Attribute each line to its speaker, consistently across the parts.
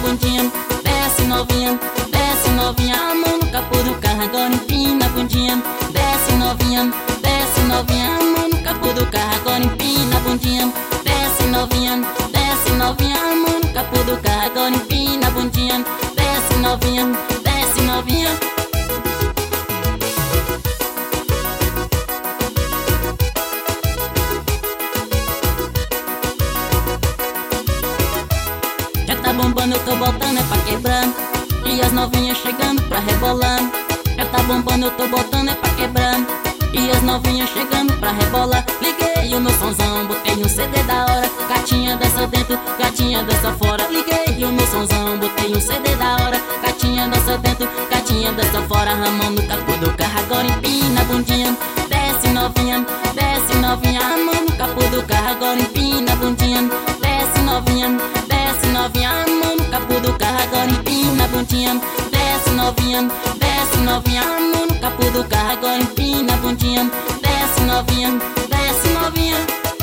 Speaker 1: bundinha. Desce novinha, a mão no capô do carro, agora empina a bundinha. Desce novinha, a mão no capô do carro, agora empina a bundinha. Desce novinha, a mão no capô do carro, agora empina a bundinha. Desce novinha, desce novinha. Já tá bombando, eu tô botando é pra quebrar. E as novinhas chegando pra rebolar. Já tá bombando, eu tô botando é pra quebrar. E as novinhas chegando pra rebolar. Liguei o meu sonzão, botei um CD da hora. Gatinha dança dentro, gatinha dança fora. Liguei o meu sonzão, botei um CD da hora. Gatinha dança dentro, gatinha dança fora. Ramão no capô do carro, agora empina a bundinha. Desce novinha, a mão no capô do carro, agora empina a bundinha. Desce novinha, a mão no capô do carro, agora empina a bundinha. Desce novinha, a mão no capô do carro, agora empina a bundinha. Desce novinha, desce novinha.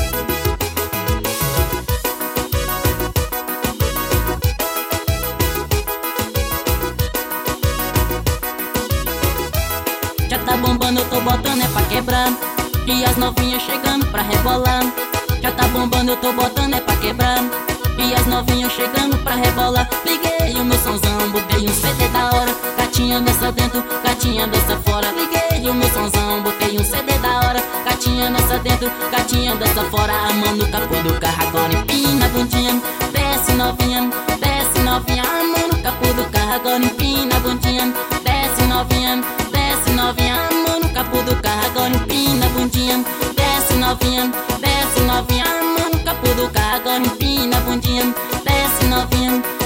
Speaker 1: Já tá bombando, eu tô botando é pra quebrar. E as novinhas chegando pra rebolar. Já tá bombando, eu tô botando é pra quebrar. E as novinhas chegando pra rebolar. Liguei o meu sonzão, botei um CD da hora. Gatinha dança dentro, gatinha dança fora. Liguei o meu sonzão, botei um CD da hora. Gatinha dança dentro, gatinha dança fora. A mão no capô do carro, agora empina a bundinha. Desce novinha, a mão no capô do carro, agora empina a bundinha. Desce novinha, a mão no capô do carro, agora empina a bundinha. Desce novinha, a mão no capô do carro, agora empina a bundinha. Desce novinha.